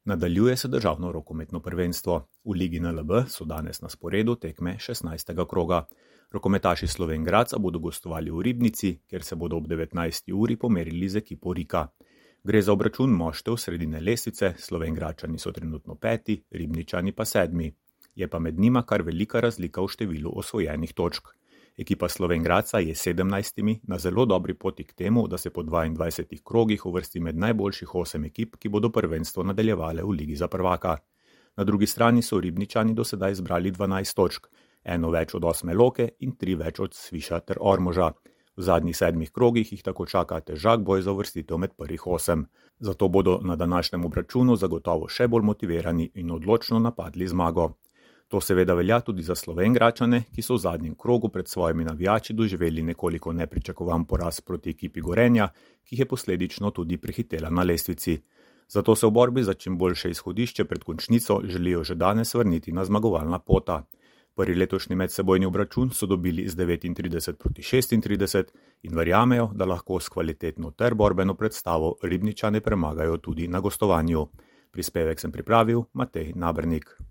Nadaljuje se državno rokometno prvenstvo. V Ligi NLB so danes na sporedu tekme 16. kroga. Rokometaši Slovenj Gradca bodo gostovali v Ribnici, kjer se bodo ob 19. uri pomerili z ekipo Rika. Gre za obračun moštev sredine lestvice, Slovenj Gradčani so trenutno 5., Ribničani pa 7. Je pa med njima kar velika razlika v številu osvojenih točk. Ekipa Slovenj Gradca je 17. na zelo dobri poti k temu, da se po 22 krogih uvrsti med najboljših 8 ekip, ki bodo prvenstvo nadaljevale v Ligi za prvaka. Na drugi strani so Ribničani do sedaj zbrali 12 točk, eno več od 8 Loke in 3 več od Sviša ter Ormoža. V zadnjih 7 krogih jih tako čaka težak boj za uvrstitev med prvih 8. Zato bodo na današnjem obračunu zagotovo še bolj motivirani in odločno napadli zmago. To seveda velja tudi za Slovenj Gradčane, ki so v zadnjem krogu pred svojimi navijači doživeli nekoliko nepričakovan poraz proti ekipi Gorenja, ki jih je posledično tudi prehitela na lestvici. Zato se v borbi za čim boljše izhodišče pred končnico želijo že danes vrniti na zmagovalna pota. Prvi letošnji medsebojni obračun so dobili z 39 proti 36 in verjamejo, da lahko s kvalitetno ter borbeno predstavo Ribničane premagajo tudi na gostovanju. Prispevek sem pripravil Matej Nabernik.